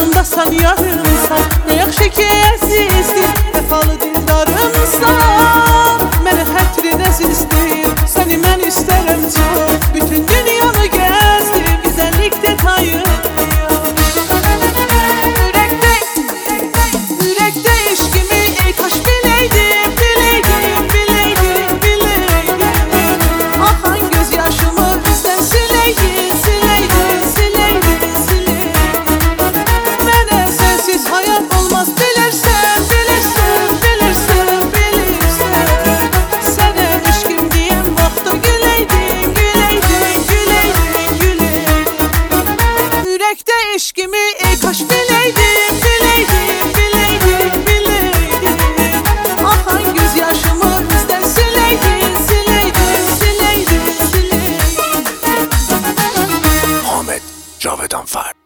yanımda sen yarımsan. Ne yaxşı ki əzizdir, vəfalı dindarımsan. Mənə hətrin əzizdir, səni mən istərəm çox. Bütün dünyanı gəzdim, güzəllikdə tayım. Ürəkdə eşqimi ey kaş biləydim, biləydim, biləydim, biləydim. Axan göz yaşımı bizdən siləydin, siləydin, siləydin, siləydin. Mənə sənsiz hayat olmaz, bilirsən, bilirsən, bilirsən, bilirsən. Sənə eşqim deyən vaxtı güləydin, güləydin, güləydin, güləydin. Ürəkdə eşqimi ey kaş biləydim, biləydim, biləydim, biləydim. Axan göz yaşımı bizdən siləydin, siləydin, siləydin, siləydin. Ahmet Cavedan Far.